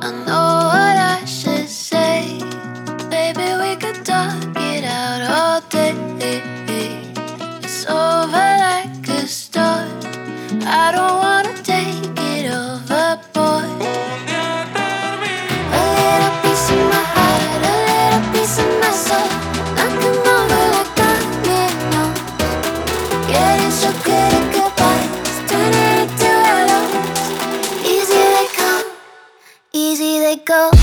I know what I should say. Baby, we could talk it out all day. It's over like a start. I don't wanna take it overboard. A little piece of my heart, a little piece of my soul. Knock 'em over like domino. Getting so good at goodbyes, turning into hellos. Easy they come, easy they go.